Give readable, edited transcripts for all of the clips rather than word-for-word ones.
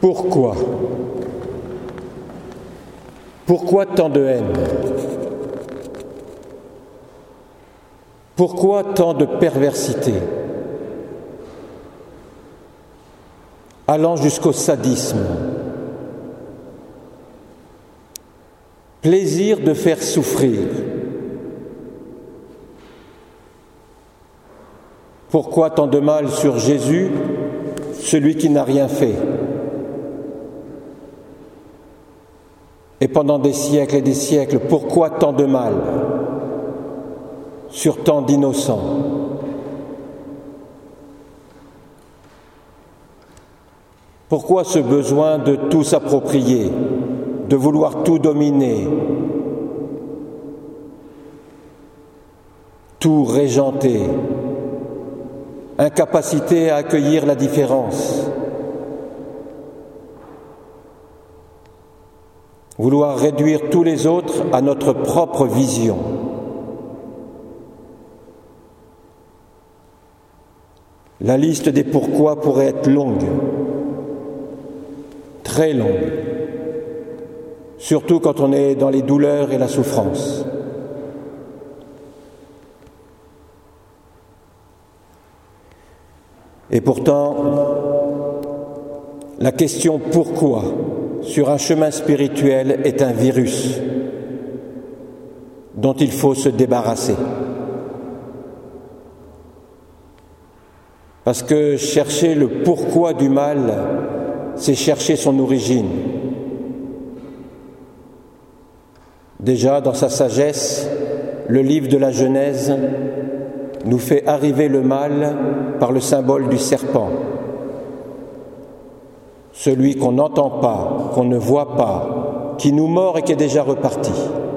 Pourquoi ? Pourquoi tant de haine ? Pourquoi tant de perversité ? Allant jusqu'au sadisme. Plaisir de faire souffrir. Pourquoi tant de mal sur Jésus, celui qui n'a rien fait ? Et pendant des siècles et des siècles, pourquoi tant de mal sur tant d'innocents ? Pourquoi ce besoin de tout s'approprier, de vouloir tout dominer, tout régenter, incapacité à accueillir la différence, vouloir réduire tous les autres à notre propre vision. La liste des pourquoi pourrait être longue, très longue, surtout quand on est dans les douleurs et la souffrance. Et pourtant, la question « pourquoi ?» sur un chemin spirituel est un virus dont il faut se débarrasser. Parce que chercher le pourquoi du mal, c'est chercher son origine. Déjà, dans sa sagesse, le livre de la Genèse nous fait arriver le mal par le symbole du serpent. Celui qu'on n'entend pas, qu'on ne voit pas, qui nous mord et qui est déjà reparti.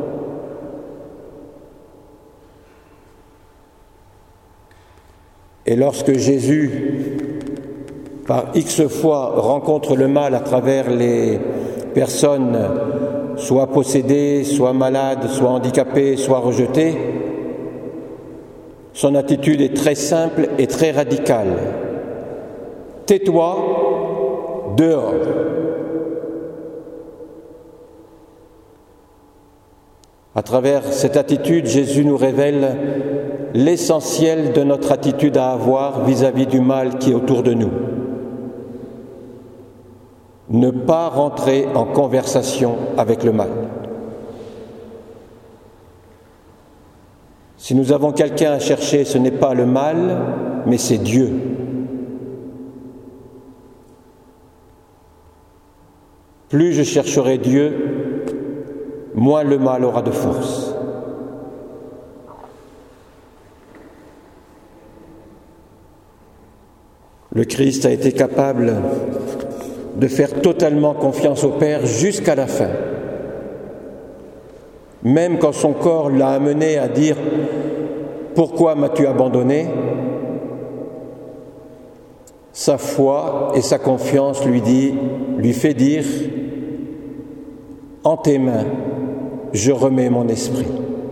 Et lorsque Jésus, par X fois, rencontre le mal à travers les personnes, soit possédées, soit malades, soit handicapées, soit rejetées, son attitude est très simple et très radicale. Tais-toi, dehors. À travers cette attitude, Jésus nous révèle l'essentiel de notre attitude à avoir vis-à-vis du mal qui est autour de nous. Ne pas rentrer en conversation avec le mal. Si nous avons quelqu'un à chercher, ce n'est pas le mal, mais c'est Dieu. Plus je chercherai Dieu, moins le mal aura de force. Le Christ a été capable de faire totalement confiance au Père jusqu'à la fin. Même quand son corps l'a amené à dire « Pourquoi m'as-tu abandonné ?», sa foi et sa confiance lui fait dire « En tes mains, je remets mon esprit ».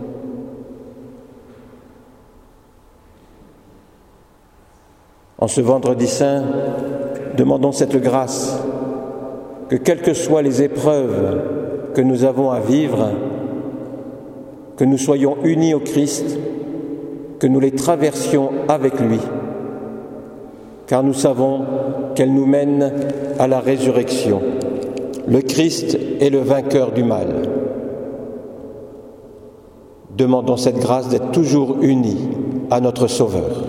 En ce vendredi saint, demandons cette grâce, que quelles que soient les épreuves que nous avons à vivre, que nous soyons unis au Christ, que nous les traversions avec lui, car nous savons qu'elles nous mènent à la résurrection. Le Christ est le vainqueur du mal. Demandons cette grâce d'être toujours unis à notre Sauveur.